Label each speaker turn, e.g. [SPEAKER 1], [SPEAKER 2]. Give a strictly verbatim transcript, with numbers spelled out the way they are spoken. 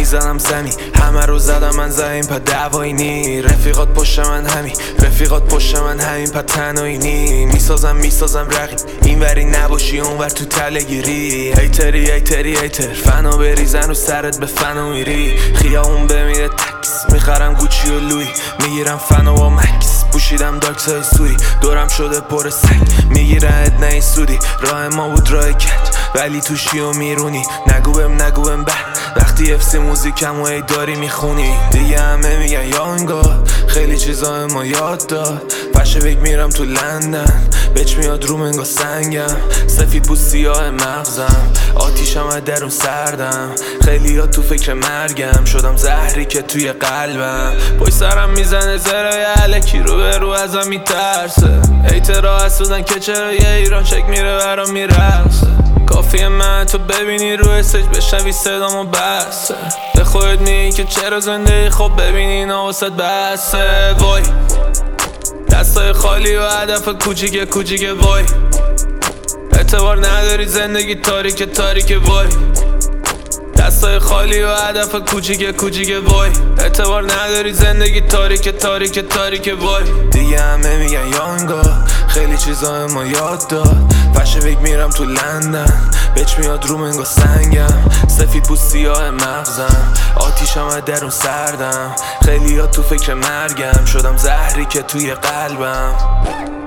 [SPEAKER 1] میزنم زمین، همه رو زدم من زمین پا دعوایی نی. رفیقات پشت من همین، رفیقات پشت من همین پا تنهایی نی. میسازم میسازم رقیب این وری نباشی اون ور تو تله گیری. هیتری هیتری هیتر فنا بریزن رو سرت به فنا میری. خیابون بمیره تکس میخرم گوچی و لوی، میگیرم فنا و مکس پوشیدم داکس های سوی. دورم شده پر سگ میگیرن نه سودی. راه ما بود راه کج ولی توشی و میرونی. نگو بهم نگو بهم بد وقتی افسی موزیکم و ای داری میخونی. دیگه همه میگن یا انگار خیلی چیزا ما یاد داد. پشه بگ میرم تو لندن بچ میاد روم انگار سنگم. سفید پوست سیاه مغزم آتیشم از درون سردم. خیلی ها تو فکر مرگم شدم زهری که توی قلبم. پای سرم میزنه زرای علکی رو به رو ازم میترسه. ایترا حسودن که چرا یه ایران چک میره برام میرسه. کافیه من تو ببینی رو استیج بشنوی صدامو بسه. به خودت میگی که چرا زندگی خب ببینی اینا واسه بسه. وای دستای خالی و هدف کوچیک کوچیک وای. اعتبار نداری زندگی تاریک تاریک وای. دستای خالی و هدف کوچیک کوچیک وای. اعتبار نداری زندگی تاریک تاریک تاریک وای. دیگه همه میگن یا انگار خیلی چیزا ما یاد داد. پشه بگ میرم تو لندن بچ میاد روم انگار سنگم. سفید پوست سیاه مغزم آتیشم از درون سردم. خیلی ها تو فکر مرگم شدم زهری که توی قلبم.